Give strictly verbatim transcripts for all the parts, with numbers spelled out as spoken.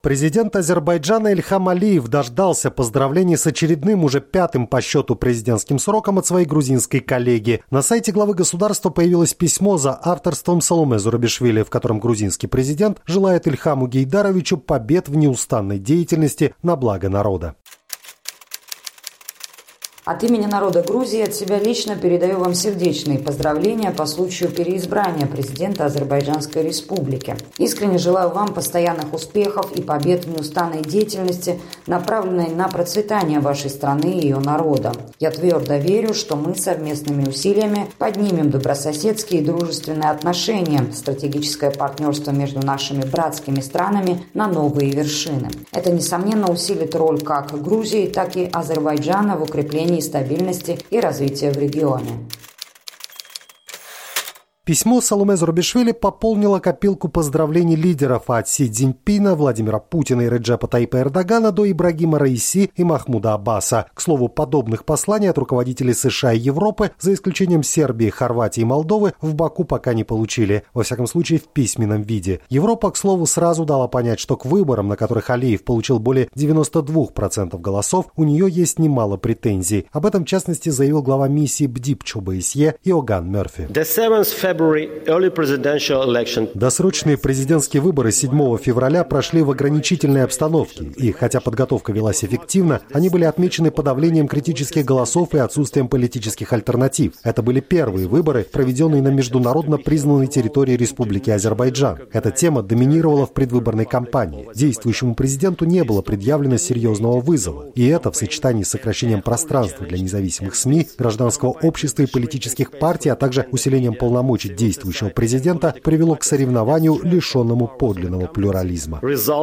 Президент Азербайджана Ильхам Алиев дождался поздравлений с очередным, уже пятым по счету президентским сроком от своей грузинской коллеги. На сайте главы государства появилось письмо за авторством Саломе Зурабишвили, в котором грузинский президент желает Ильхаму Гейдаровичу побед в неустанной деятельности на благо народа. От имени народа Грузии от себя лично передаю вам сердечные поздравления по случаю переизбрания президента Азербайджанской Республики. Искренне желаю вам постоянных успехов и побед в неустанной деятельности, направленной на процветание вашей страны и ее народа. Я твердо верю, что мы совместными усилиями поднимем добрососедские и дружественные отношения, стратегическое партнерство между нашими братскими странами на новые вершины. Это, несомненно, усилит роль как Грузии, так и Азербайджана в укреплении стабильности и развития в регионе. Письмо Саломе Зурабишвили пополнило копилку поздравлений лидеров от Си Цзиньпина, Владимира Путина и Реджепа Таипа Эрдогана до Ибрагима Раиси и Махмуда Аббаса. К слову, подобных посланий от руководителей США и Европы, за исключением Сербии, Хорватии и Молдовы, в Баку пока не получили. Во всяком случае, в письменном виде. Европа, к слову, сразу дала понять, что к выборам, на которых Алиев получил более девяносто два процента голосов, у нее есть немало претензий. Об этом, в частности, заявил глава миссии БДИП ЧОБСЕ Иоганн Мерфи. Досрочные президентские выборы седьмого февраля прошли в ограничительной обстановке, и хотя подготовка велась эффективно, они были отмечены подавлением критических голосов и отсутствием политических альтернатив. Это были первые выборы, проведенные на международно признанной территории Республики Азербайджан. Эта тема доминировала в предвыборной кампании. Действующему президенту не было предъявлено серьезного вызова, и это в сочетании с сокращением пространства для независимых СМИ, гражданского общества и политических партий, а также усилением полномочий действующего президента привело к соревнованию, лишенному подлинного плюрализма.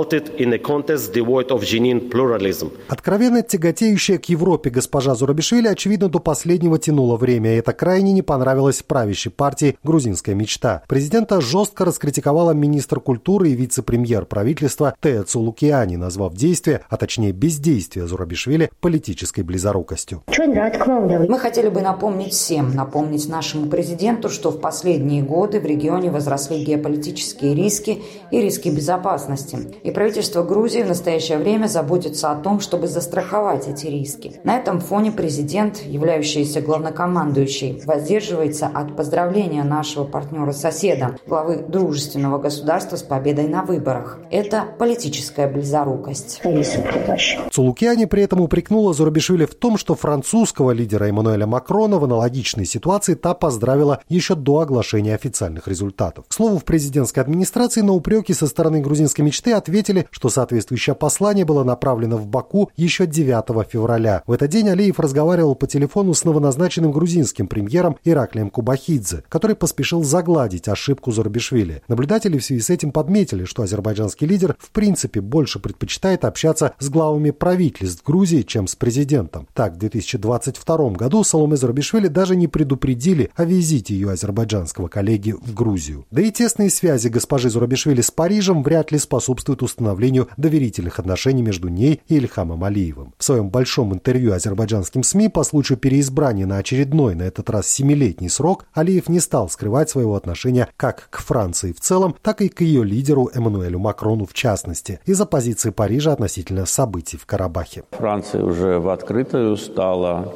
Откровенно тяготеющая к Европе госпожа Зурабишвили, очевидно, до последнего тянула время, и это крайне не понравилось правящей партии «Грузинская мечта». Президента жестко раскритиковала министр культуры и вице-премьер правительства Теа Цулукиани, назвав действия, а точнее бездействие Зурабишвили политической близорукостью. Мы хотели бы напомнить всем, напомнить нашему президенту, что в последние годы в регионе возросли геополитические риски и риски безопасности. И правительство Грузии в настоящее время заботится о том, чтобы застраховать эти риски. На этом фоне президент, являющийся главнокомандующей, воздерживается от поздравления нашего партнера-соседа, главы дружественного государства, с победой на выборах. Это политическая близорукость. Цулукиани при этом упрекнула Зурабишвили в том, что французского лидера Эммануэля Макрона в аналогичной ситуации та поздравила еще до оглашения официальных результатов. К слову, в президентской администрации на упреки со стороны грузинской мечты ответили, что соответствующее послание было направлено в Баку еще девятого февраля. В этот день Алиев разговаривал по телефону с новоназначенным грузинским премьером Ираклием Кубахидзе, который поспешил загладить ошибку Зурабишвили. Наблюдатели в связи с этим подметили, что азербайджанский лидер в принципе больше предпочитает общаться с главами правительств Грузии, чем с президентом. Так, в две тысячи двадцать втором году Саломе Зурабишвили даже не предупредили о визите ее азербайджанского коллеги в Грузию. Да и тесные связи госпожи Зурабишвили с Парижем вряд ли способствуют установлению доверительных отношений между ней и Ильхамом Алиевым. В своем большом интервью азербайджанским СМИ по случаю переизбрания на очередной, на этот раз семилетний срок, Алиев не стал скрывать своего отношения как к Франции в целом, так и к ее лидеру Эммануэлю Макрону в частности, из-за позиции Парижа относительно событий в Карабахе. Франция уже в открытую стала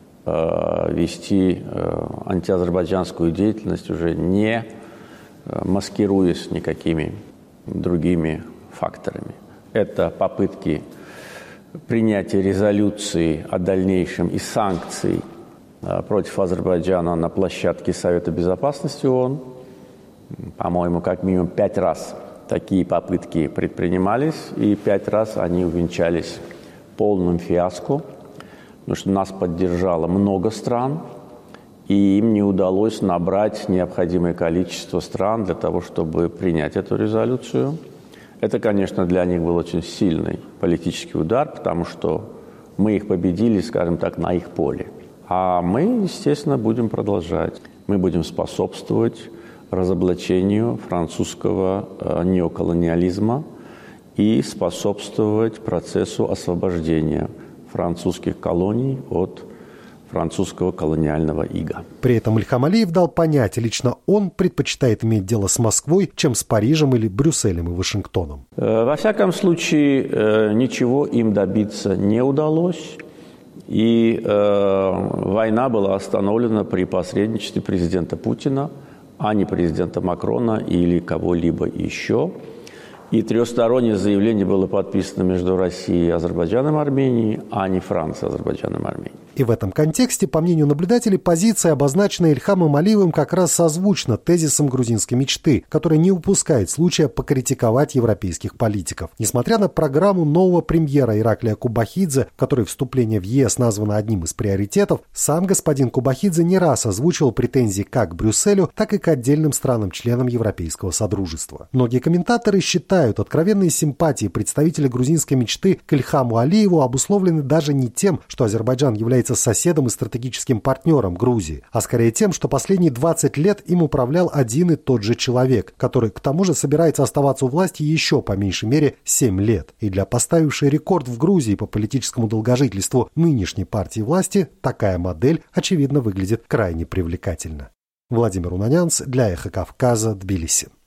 вести антиазербайджанскую деятельность, уже не маскируясь никакими другими факторами. Это попытки принятия резолюции о дальнейшем и санкций против Азербайджана на площадке Совета Безопасности ООН. По-моему, как минимум пять раз такие попытки предпринимались, и пять раз они увенчались полным фиаско, потому что нас поддержало много стран, и им не удалось набрать необходимое количество стран для того, чтобы принять эту резолюцию. Это, конечно, для них был очень сильный политический удар, потому что мы их победили, скажем так, на их поле. А мы, естественно, будем продолжать. Мы будем способствовать разоблачению французского неоколониализма и способствовать процессу освобождения французских колоний от французского колониального ига. При этом Ильхам Алиев дал понять, лично он предпочитает иметь дело с Москвой, чем с Парижем или Брюсселем и Вашингтоном. Во всяком случае, ничего им добиться не удалось. И э, война была остановлена при посредничестве президента Путина, а не президента Макрона или кого-либо еще. И трехстороннее заявление было подписано между Россией, Азербайджаном и Арменией, а не Францией, Азербайджаном и Арменией. И в этом контексте, по мнению наблюдателей, позиция, обозначенная Ильхамом Алиевым, как раз созвучна тезисам грузинской мечты, которая не упускает случая покритиковать европейских политиков. Несмотря на программу нового премьера Ираклия Кубахидзе, в которой вступление в ЕС названо одним из приоритетов, сам господин Кубахидзе не раз озвучивал претензии как к Брюсселю, так и к отдельным странам-членам Европейского Содружества. Многие комментаторы считают, откровенные симпатии представителей грузинской мечты к Ильхаму Алиеву обусловлены даже не тем, что Азербайджан является соседом и стратегическим партнером Грузии, а скорее тем, что последние двадцать лет им управлял один и тот же человек, который, к тому же, собирается оставаться у власти еще по меньшей мере семь лет. И для поставившей рекорд в Грузии по политическому долгожительству нынешней партии власти такая модель, очевидно, выглядит крайне привлекательно. Владимир Унанянц для Эхо Кавказа, Тбилиси.